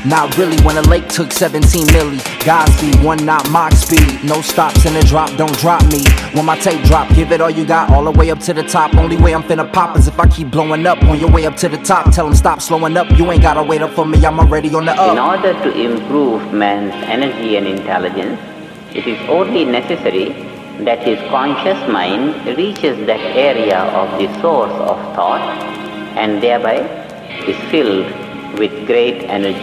Not really when a lake took 17 milli. Godspeed, 1 knot Mach speed. No stops in the drop, don't drop me. When my tape drop, give it all you got, all the way up to the top. Only way I'm finna pop is if I keep blowing up. On your way up to the top, tell them stop slowing up. You ain't gotta wait up for me, I'm already on the up. In order to improve man's energy and intelligence, it is only necessary that his conscious mind reaches that area of the source of thought and thereby is filled with great energy.